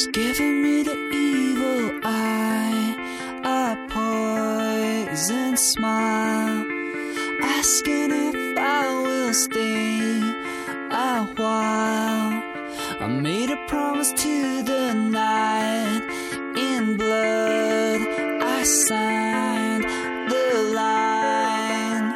giving me the evil eye, a poison smile, asking if I will stay a while. I made a promise to the night, in blood I signed the line.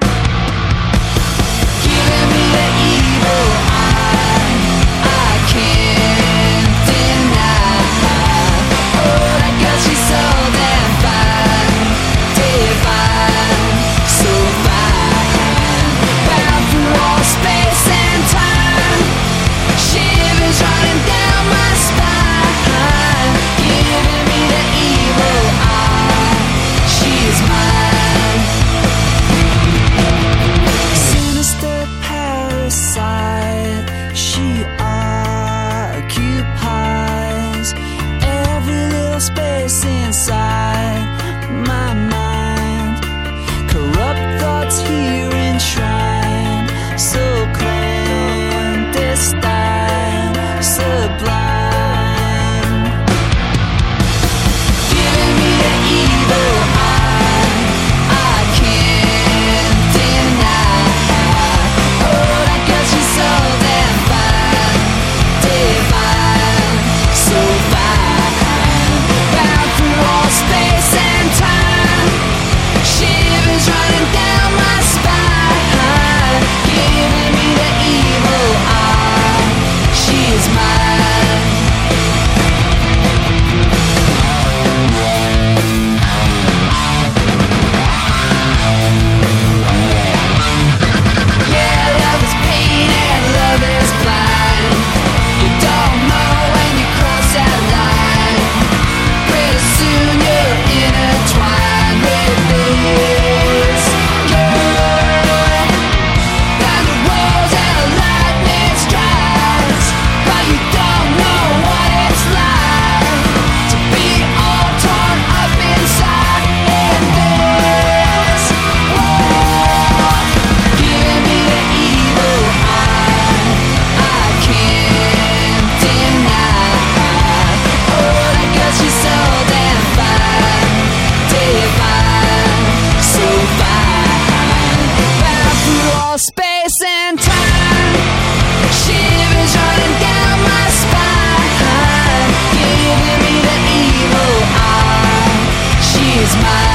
Giving me the evil eye, I can't deny. Oh, that girl, she's so damn fine, divine, so fine. Bound through all space and time, shivers running down my spine. Giving me the evil eye, she's mine. Sinister parasite, she occupies every little space inside my mind. Corrupt thoughts here enshrined, so clandestine, sublime. Giving me the evil eye, I can't deny. Oh, that girl, she's so damn fine, divine, so fine. Bound through all space and time, shivers running down my spine. Giving me the evil eye, she's mine. Yeah, love is pain and love is blind. You don't know when you cross that line. Pretty soon you're intertwined with this girl. Thunder rolls and the lightning strikes, but you don't know what it's like to be all torn up inside in this world. Giving me the evil eye, I can't deny. Oh, that girl, she's so damn fine, divine, so fine. Bound through all space and time, shivers running down my spine. Giving me the evil eye, she's mine.